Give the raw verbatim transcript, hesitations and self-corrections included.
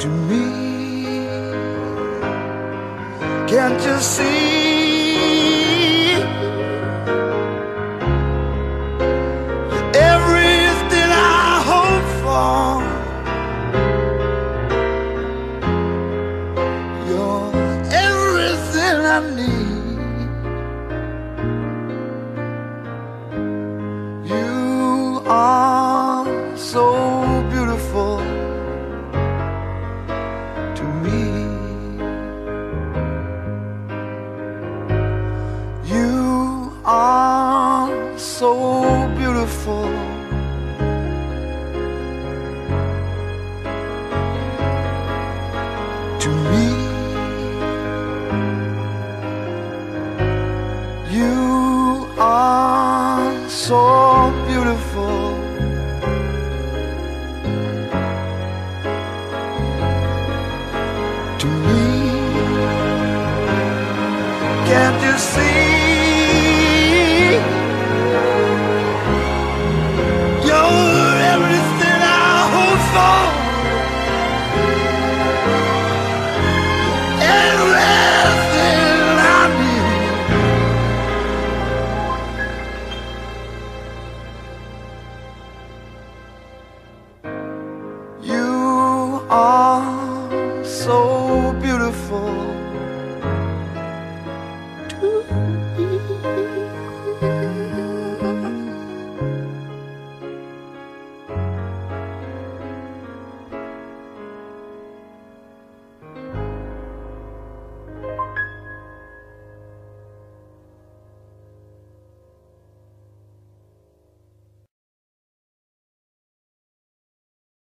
to me. Can't you see? You're everything I hope for. You're everything I need. You are so beautiful to me. You are so beautiful to me. You are so beautiful